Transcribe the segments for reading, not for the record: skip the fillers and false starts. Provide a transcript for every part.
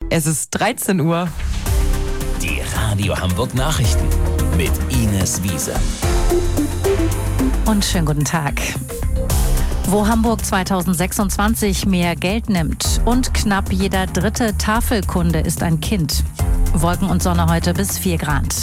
Es ist 13 Uhr. Die Radio Hamburg Nachrichten mit Ines Wiese. Und schönen guten Tag. Wo Hamburg 2026 mehr Geld nimmt und knapp jeder dritte Tafelkunde ist ein Kind. Wolken und Sonne heute bis 4 Grad.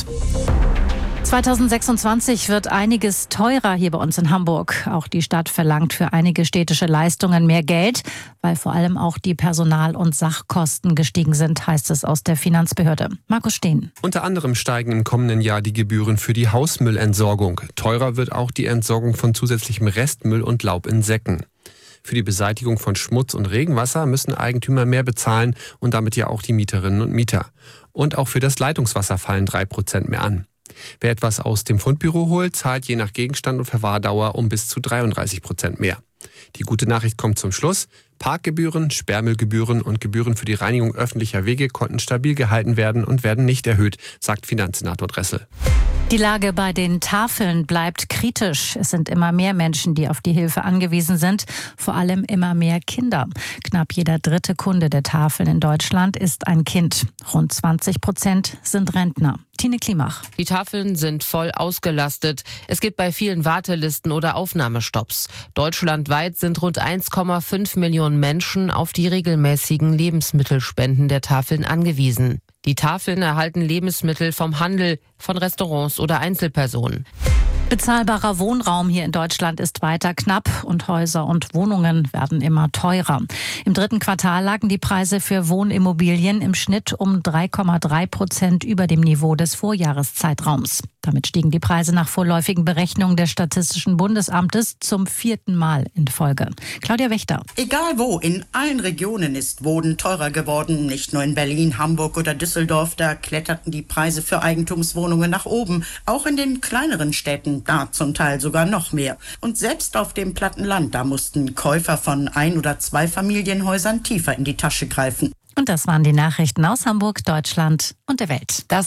2026 wird einiges teurer hier bei uns in Hamburg. Auch die Stadt verlangt für einige städtische Leistungen mehr Geld, weil vor allem auch die Personal- und Sachkosten gestiegen sind, heißt es aus der Finanzbehörde. Markus Steen. Unter anderem steigen im kommenden Jahr die Gebühren für die Hausmüllentsorgung. Teurer wird auch die Entsorgung von zusätzlichem Restmüll und Laub in Säcken. Für die Beseitigung von Schmutz und Regenwasser müssen Eigentümer mehr bezahlen und damit ja auch die Mieterinnen und Mieter. Und auch für das Leitungswasser fallen 3% mehr an. Wer etwas aus dem Fundbüro holt, zahlt je nach Gegenstand und Verwahrdauer um bis zu 33% mehr. Die gute Nachricht kommt zum Schluss. Parkgebühren, Sperrmüllgebühren und Gebühren für die Reinigung öffentlicher Wege konnten stabil gehalten werden und werden nicht erhöht, sagt Finanzsenator Dressel. Die Lage bei den Tafeln bleibt kritisch. Es sind immer mehr Menschen, die auf die Hilfe angewiesen sind, vor allem immer mehr Kinder. Knapp jeder dritte Kunde der Tafeln in Deutschland ist ein Kind. Rund 20% sind Rentner. Tine Klimach. Die Tafeln sind voll ausgelastet. Es gibt bei vielen Wartelisten oder Aufnahmestopps. Deutschlandweit sind rund 1,5 Millionen Menschen auf die regelmäßigen Lebensmittelspenden der Tafeln angewiesen. Die Tafeln erhalten Lebensmittel vom Handel, von Restaurants oder Einzelpersonen. Bezahlbarer Wohnraum hier in Deutschland ist weiter knapp und Häuser und Wohnungen werden immer teurer. Im 3. Quartal lagen die Preise für Wohnimmobilien im Schnitt um 3,3% über dem Niveau des Vorjahreszeitraums. Damit stiegen die Preise nach vorläufigen Berechnungen des Statistischen Bundesamtes zum 4. Mal in Folge. Claudia Wächter. Egal wo, in allen Regionen ist Wohnen teurer geworden. Nicht nur in Berlin, Hamburg oder Düsseldorf, da kletterten die Preise für Eigentumswohnungen nach oben. Auch in den kleineren Städten, da zum Teil sogar noch mehr. Und selbst auf dem platten Land, da mussten Käufer von 1- oder 2 Familienhäusern tiefer in die Tasche greifen. Und das waren die Nachrichten aus Hamburg, Deutschland und der Welt.